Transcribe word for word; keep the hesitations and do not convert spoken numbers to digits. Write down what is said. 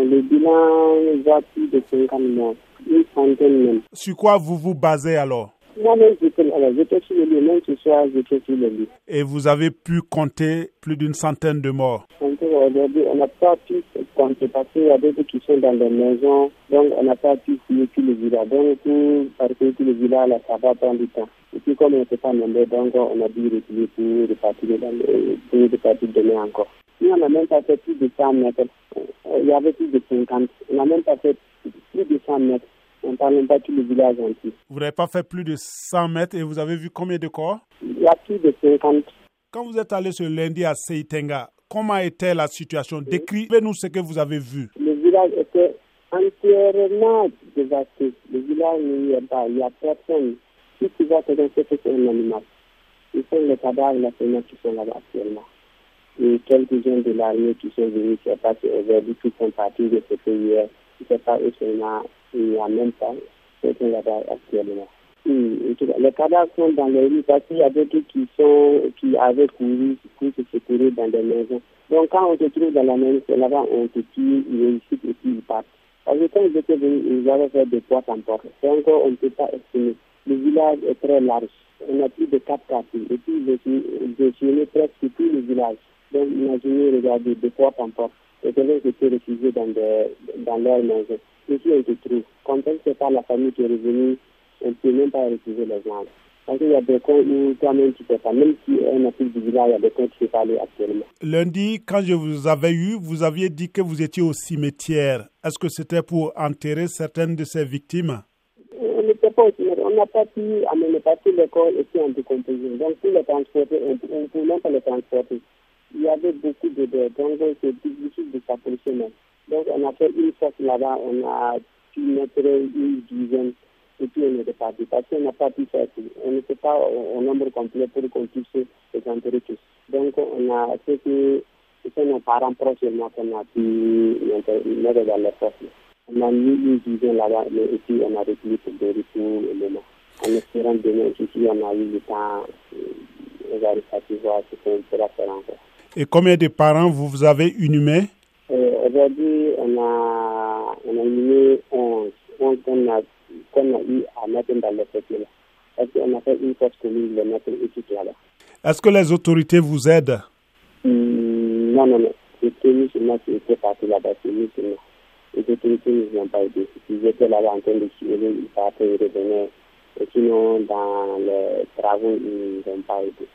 Non, le bilan va plus de cinquante morts, une centaine même. Sur quoi vous vous basez alors? Moi-même, j'étais, alors, j'étais sur le lieu, même ce soir, j'étais sur le lieu. Et vous avez pu compter plus d'une centaine de morts? Aujourd'hui, on n'a pas pu compter parce qu'il y a d'autres qui sont dans les maisons, donc on n'a pas pu fouiller tout le village. Donc, pour parcourir tout le village, là, ça va prendre du temps. Et puis, comme on n'était pas nombreux, donc on a dû reculer pour repartir, pour repartir demain encore. Nous, on n'a même pas fait plus de cent mètres. Il y avait plus de cinquante. On n'a même pas fait plus de cent mètres. On ne parle même pas tout le village entier. Vous n'avez pas fait plus de cent mètres et vous avez vu combien de corps? Il y a plus de cinquante. Quand vous êtes allé ce lundi à Seitenga, comment était la situation? Décrivez-nous ce que vous avez vu. Le village était entièrement dévasté. Le village, il n'y a pas, il n'y a personne. Si tu vas te lancer, c'est un animal. Ce sont les cadavres là, qui sont là-bas actuellement. Et quelques-uns de l'armée qui sont venus, je ne sais pas si aujourd'hui qui font partie de ce pays, je ne sais pas où seulement, il n'y a même pas, c'est là-bas actuellement. Les cadavres sont dans les rues parce qu'il y a d'autres qui sont, qui avaient couru, pour se secourir dans des maisons. Donc quand on se trouve dans la maison, c'est là-bas on te tue, ils réussissent et puis ils partent. Parce que quand ils étaient venus, ils avaient fait des poids en porte. C'est encore, on ne peut pas estimer. Le village est très large. On a plus de quatre quartiers. Et puis j'ai filmé presque tout le village. Donc imaginez, regardez, des poids en porte. Et quelqu'un qui s'est réfugié dans, dans leur maison. Ici on se trouve. Quand on ne sait pas la famille qui est revenue, on ne peut même pas refuser les gens. Parce qu'il y a des coins où toi-même tu ne peux pas. Même si on a plus du village, il y a des coins où tu ne peux pas aller actuellement. Lundi, quand je vous avais eu, vous aviez dit que vous étiez au cimetière. Est-ce que c'était pour enterrer certaines de ces victimes? On n'était pas au cimetière. On n'a pas pu amener parce que les corps étaient en décomposition. Donc pour les transporter, on ne pouvait même pas les transporter. Il y avait beaucoup de dettes. Donc c'est difficile de s'approcher même. Donc on a fait une fois là-bas, on a pu mettre une dizaine. Et puis on est reparti parce qu'on n'a pas pu faire tout. On n'était pas au, au nombre complet pour qu'on puisse les enterrer tous. Donc on a fait que c'est nos parents proches qu'on a pu mettre dans les forces. On a mis une dizaine là-bas et puis on a reculé pour des retours le moment. En espérant demain, si on a eu le temps, on va repartir voir ce qu'on pourra faire encore. Et combien de parents vous avez inhumés? euh, Aujourd'hui, on a, on a inhumé onze. onze qu'on a qu'on a eu à mettre dans les fêtes-là. Parce qu'on a fait une force commune de mettre équipe là-bas. Est-ce que les autorités vous aident? Mmh, non, non, non. C'est nous seulement qui étaient partis là-bas, c'est nous seulement. Les autorités ne nous ont pas aidés. Ils étaient là-bas en train de chier, ils partaient, ils revenaient. Et sinon, dans les travaux, ils ne nous ont pas aidés.